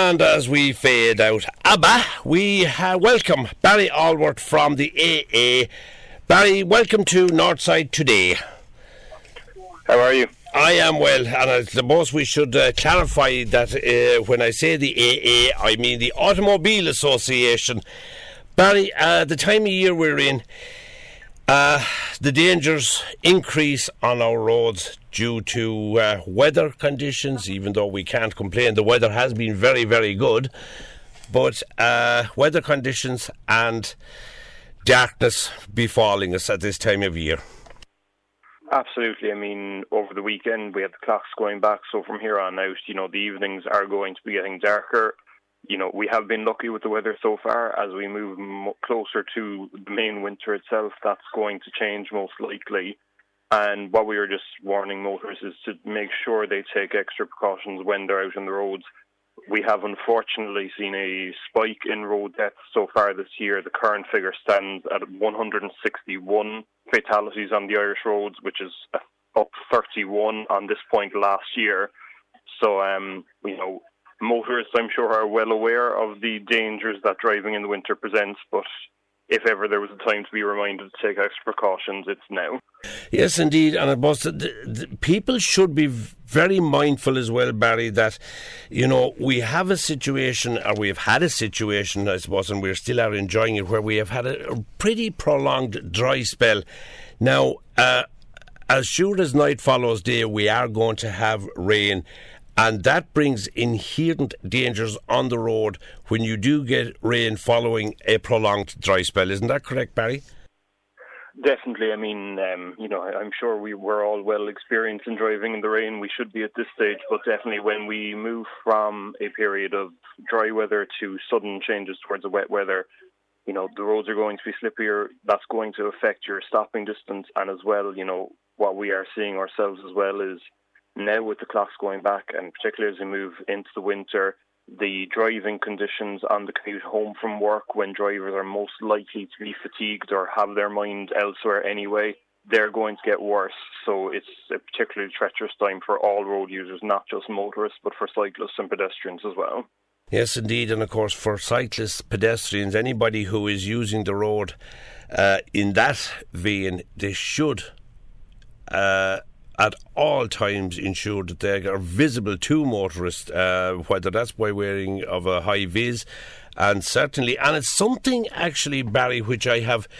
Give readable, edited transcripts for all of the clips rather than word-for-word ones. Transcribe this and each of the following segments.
And as we fade out ABBA, we welcome Barry Allworth from the AA. Barry, welcome to Northside today. How are you? I am well, and I suppose we should clarify that when I say the AA, I mean the Automobile Association. Barry, the time of year we're in, the dangers increase on our roads due to weather conditions, even though we can't complain. The weather has been very, very good, but weather conditions and darkness befalling us at this time of year. Absolutely. I mean, over the weekend we had the clocks going back, so from here on out, the evenings are going to be getting darker. We have been lucky with the weather so far. As we move closer to the main winter itself, that's going to change most likely. And what we are just warning motorists is to make sure they take extra precautions when they're out on the roads. We have unfortunately seen a spike in road deaths so far this year. The current figure stands at 161 fatalities on the Irish roads, which is up 31 on this point last year. So, motorists, I'm sure, are well aware of the dangers that driving in the winter presents, but if ever there was a time to be reminded to take extra precautions, it's now. Yes, indeed, and I suppose the people should be very mindful as well, Barry, that, we have a situation, or we have had a situation, I suppose, and we still are enjoying it, where we have had a pretty prolonged dry spell. Now, as sure as night follows day, we are going to have rain, and that brings inherent dangers on the road when you do get rain following a prolonged dry spell. Isn't that correct, Barry? Definitely. I mean, I'm sure we were all well experienced in driving in the rain. We should be at this stage, but definitely when we move from a period of dry weather to sudden changes towards the wet weather, the roads are going to be slippier. That's going to affect your stopping distance, and as well, what we are seeing ourselves as well is now with the clocks going back, and particularly as we move into the winter, the driving conditions on the commute home from work, when drivers are most likely to be fatigued or have their mind elsewhere anyway, they're going to get worse. So it's a particularly treacherous time for all road users, not just motorists, but for cyclists and pedestrians as well. Yes, indeed, and of course for cyclists, pedestrians, anybody who is using the road in that vein, they should at all times ensure that they are visible to motorists, whether that's by wearing of a high vis, and certainly, and it's something actually, Barry, which I have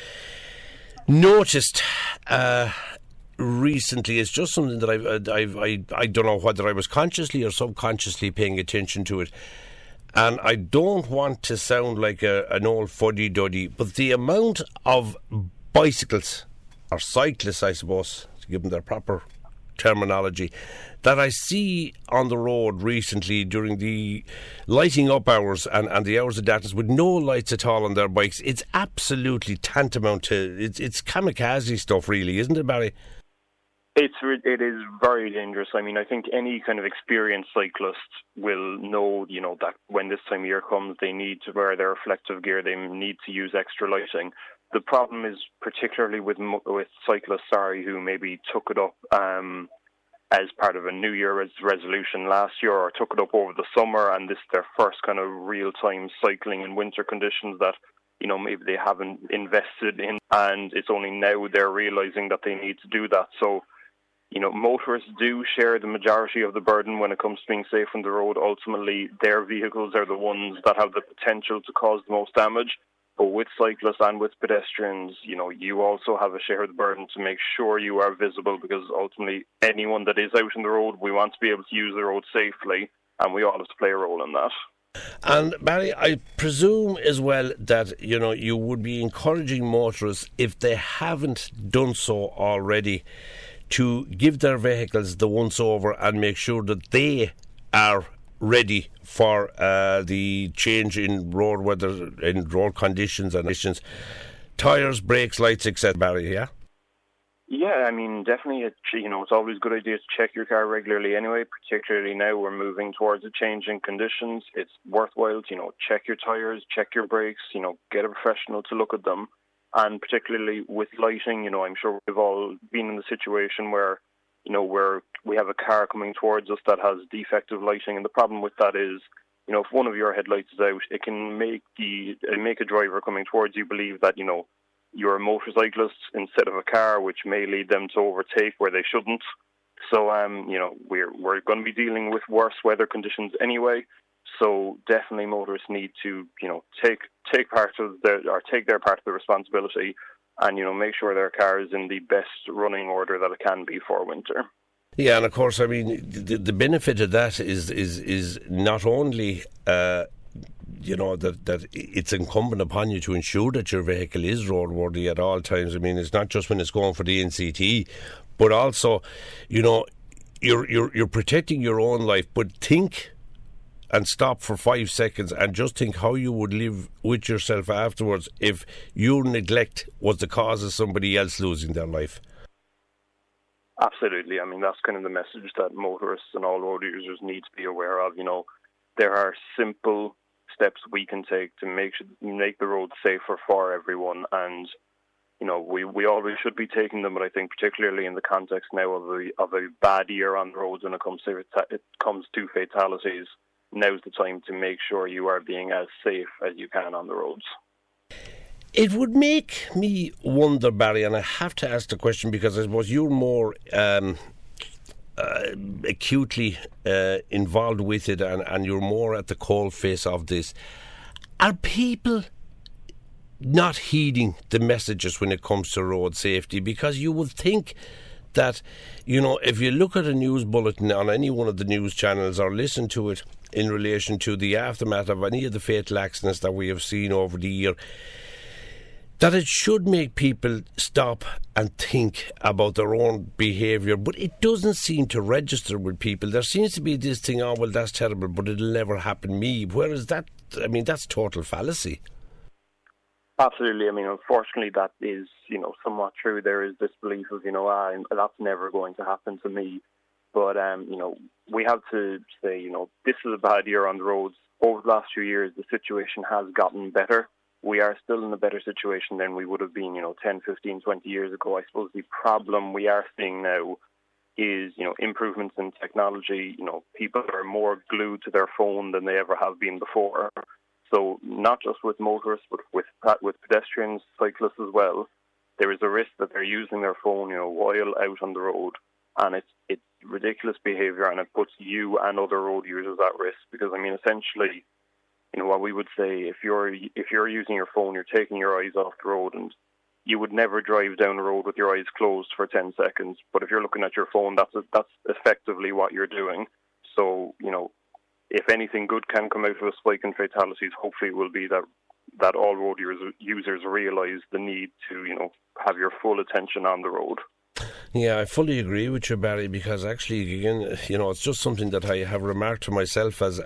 noticed recently. It's just something that I don't know whether I was consciously or subconsciously paying attention to it, and I don't want to sound like an old fuddy-duddy, but the amount of bicycles, or cyclists I suppose, to give them their proper terminology, that I see on the road recently during the lighting up hours and the hours of darkness with no lights at all on their bikes. It's absolutely tantamount to it's kamikaze stuff, really, isn't it, Barry? It is very dangerous. I mean, I think any kind of experienced cyclist will know, that when this time of year comes, they need to wear their reflective gear. They need to use extra lighting. The problem is particularly with cyclists, who maybe took it up as part of a New Year's resolution last year, or took it up over the summer, and this is their first kind of real-time cycling in winter conditions that, maybe they haven't invested in, and it's only now they're realising that they need to do that. So, motorists do share the majority of the burden when it comes to being safe on the road. Ultimately, their vehicles are the ones that have the potential to cause the most damage. But with cyclists and with pedestrians, you also have a share of the burden to make sure you are visible, because ultimately anyone that is out on the road, we want to be able to use the road safely, and we all have to play a role in that. And Barry, I presume as well that, you would be encouraging motorists, if they haven't done so already, to give their vehicles the once over and make sure that they are ready for the change in road weather, in road conditions and conditions. Tyres, brakes, lights, etc. Barry, yeah? Yeah, I mean, definitely, it's always a good idea to check your car regularly anyway, particularly now we're moving towards a change in conditions. It's worthwhile to, check your tyres, check your brakes, get a professional to look at them. And particularly with lighting, I'm sure we've all been in the situation where, where we have a car coming towards us that has defective lighting. And the problem with that is, if one of your headlights is out, it can make a driver coming towards you believe that, you're a motorcyclist instead of a car, which may lead them to overtake where they shouldn't. So, we're going to be dealing with worse weather conditions anyway. So definitely motorists need to, take their part of the responsibility and, make sure their car is in the best running order that it can be for winter. Yeah, and of course, I mean, the benefit of that is not only, that it's incumbent upon you to ensure that your vehicle is roadworthy at all times. I mean, it's not just when it's going for the NCT, but also, you're protecting your own life. But think and stop for 5 seconds and just think how you would live with yourself afterwards if your neglect was the cause of somebody else losing their life. Absolutely. I mean, that's kind of the message that motorists and all road users need to be aware of. There are simple steps we can take to make the roads safer for everyone, and we always should be taking them. But I think particularly in the context now of a bad year on the roads when it comes to fatalities, now's the time to make sure you are being as safe as you can on the roads. It would make me wonder, Barry, and I have to ask the question because I suppose you're more acutely involved with it and you're more at the coalface of this. Are people not heeding the messages when it comes to road safety? Because you would think that, if you look at a news bulletin on any one of the news channels or listen to it in relation to the aftermath of any of the fatal accidents that we have seen over the year, that it should make people stop and think about their own behaviour, but it doesn't seem to register with people. There seems to be this thing, oh, well, that's terrible, but it'll never happen to me. Whereas that's total fallacy. Absolutely. I mean, unfortunately, that is, somewhat true. There is this belief of, that's never going to happen to me. But, we have to say, this is a bad year on the roads. Over the last few years, the situation has gotten better. We are still in a better situation than we would have been, 10, 15, 20 years ago. I suppose the problem we are seeing now is, improvements in technology. People are more glued to their phone than they ever have been before. So not just with motorists, but with pedestrians, cyclists as well, there is a risk that they're using their phone, while out on the road. And it's ridiculous behaviour, and it puts you and other road users at risk. Because, I mean, essentially, what we would say, if you're using your phone, you're taking your eyes off the road, and you would never drive down the road with your eyes closed for 10 seconds. But if you're looking at your phone, that's effectively what you're doing. So, if anything good can come out of a spike in fatalities, hopefully it will be that all road users realise the need to, have your full attention on the road. Yeah, I fully agree with you, Barry, because actually, again, it's just something that I have remarked to myself as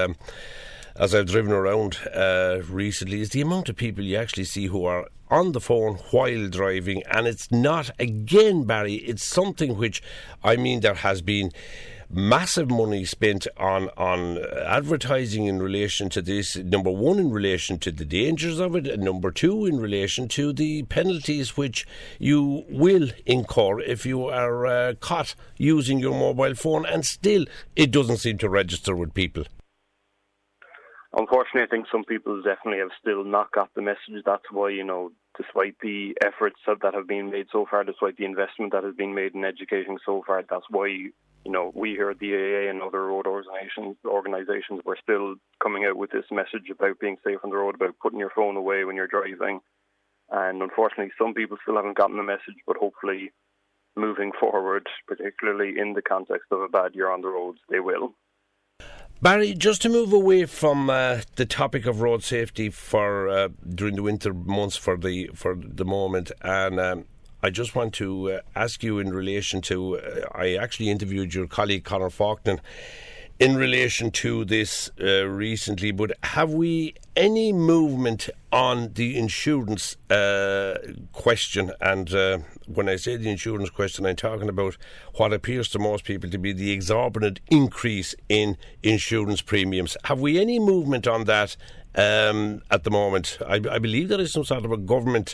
I've driven around recently, is the amount of people you actually see who are on the phone while driving. And it's not, again, Barry, it's something which, there has been massive money spent on advertising in relation to this. Number one, in relation to the dangers of it, and number two, in relation to the penalties which you will incur if you are caught using your mobile phone, and still it doesn't seem to register with people. Unfortunately, I think some people definitely have still not got the message. That's why, despite the efforts that have been made so far, despite the investment that has been made in educating so far, that's why, we here at the AA and other road organisations, we're still coming out with this message about being safe on the road, about putting your phone away when you're driving. And unfortunately, some people still haven't gotten the message, but hopefully moving forward, particularly in the context of a bad year on the roads, they will. Barry, just to move away from the topic of road safety for during the winter months for the moment, and I just want to ask you in relation to, I actually interviewed your colleague Conor Faulkner in relation to this recently, but have we any movement on the insurance question? And when I say the insurance question, I'm talking about what appears to most people to be the exorbitant increase in insurance premiums. Have we any movement on that at the moment? I believe there is some sort of a government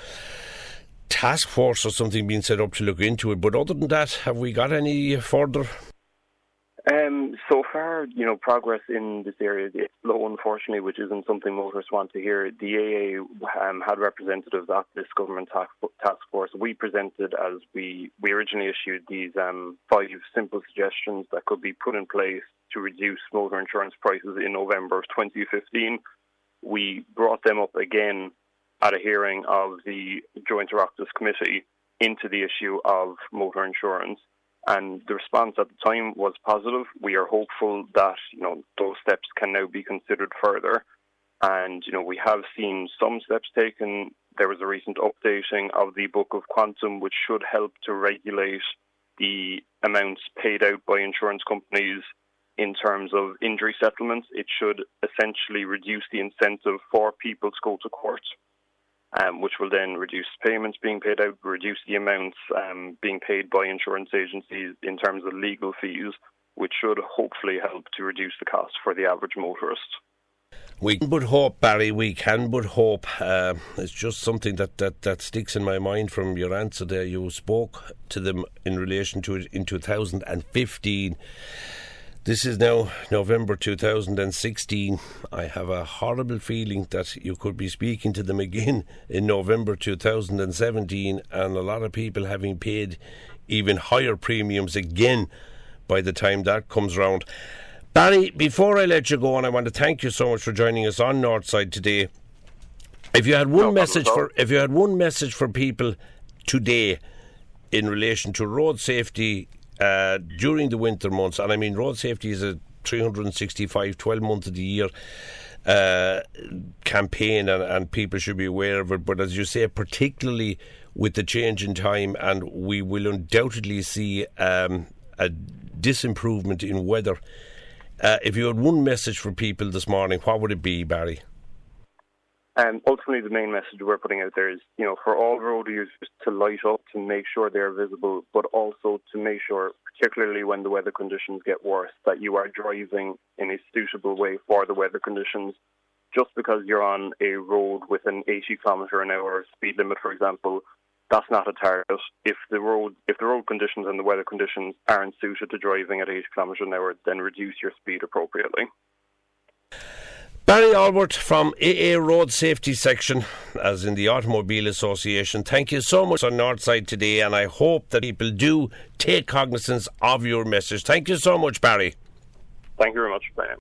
task force or something being set up to look into it, but other than that, have we got any further? So far, progress in this area is slow, unfortunately, which isn't something motorists want to hear. The AA had representatives at this government task force. We presented, as we originally issued these 5 simple suggestions that could be put in place to reduce motor insurance prices in November of 2015. We brought them up again at a hearing of the Joint Oireachtas Committee into the issue of motor insurance. And the response at the time was positive. We are hopeful that those steps can now be considered further. And we have seen some steps taken. There was a recent updating of the Book of Quantum, which should help to regulate the amounts paid out by insurance companies in terms of injury settlements. It should essentially reduce the incentive for people to go to court, which will then reduce payments being paid out, reduce the amounts being paid by insurance agencies in terms of legal fees, which should hopefully help to reduce the cost for the average motorist. We can but hope, Barry, we can but hope. It's just something that sticks in my mind from your answer there. You spoke to them in relation to it in 2015. This is now November 2016. I have a horrible feeling that you could be speaking to them again in November 2017, and a lot of people having paid even higher premiums again by the time that comes round. Barry, before I let you go, and I want to thank you so much for joining us on Northside today. If you had one message for people today in relation to road safety during the winter months, and I mean road safety is a 365, 12 months of the year campaign, and people should be aware of it, but as you say, particularly with the change in time, and we will undoubtedly see a disimprovement in weather. If you had one message for people this morning, what would it be, Barry? Ultimately, the main message we're putting out there is, for all road users to light up, to make sure they're visible, but also to make sure, particularly when the weather conditions get worse, that you are driving in a suitable way for the weather conditions. Just because you're on a road with an 80 kilometre an hour speed limit, for example, that's not a target. If the road conditions and the weather conditions aren't suited to driving at 80 kilometres an hour, then reduce your speed appropriately. Barry Albert from AA Road Safety Section, as in the Automobile Association, thank you so much on Northside today, and I hope that people do take cognizance of your message. Thank you so much, Barry. Thank you very much. Bye now.